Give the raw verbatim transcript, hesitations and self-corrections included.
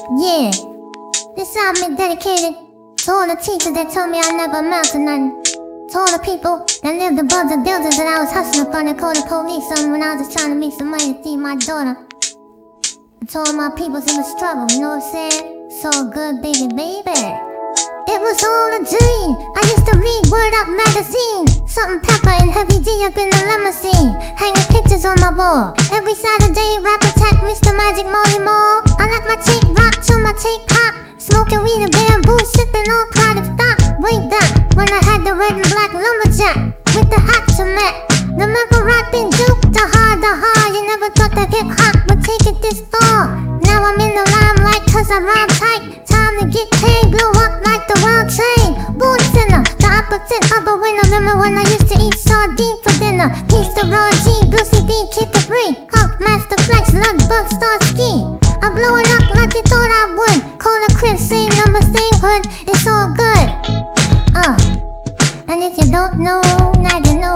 Yeah, this album is dedicated to all the teachers that told me I never amount to nothing. To all the people that lived above the buildings that I was hustling from and called the police on when I was just trying to make some money to feed my daughter. I told my peoples in the struggle, you know what I'm saying? So good, baby, baby. It was all a dream. I used to read Word Up magazine. Salt-N-Pepa and Heavy D up in the limousine, hanging pictures on my wall. Every Saturday, rap attack, Mister Magic Molly Mall. I let my tape rock till my tape pop. Smoking weed and bamboo, sipping on clouded stock. Way back when I had the red and black lumberjack with the hat to match. Remember rapping Duke, the hard, the hard. You never thought that hip hop would take it this far. Now I'm in the limelight cause I rhyme tight. Time to get paid, blow up like the world trade. Born sinner, the opposite of a winner. Remember when I used to eat sardine for dinner? Peace to Raw G, Brucey B, Kick the Free, Hawk, Master Flex, Lug, Bug, Star Ski. I blow it up like you thought I would. Call a crib, same number, same hood. It's all good. Uh, and if you don't know, now you know.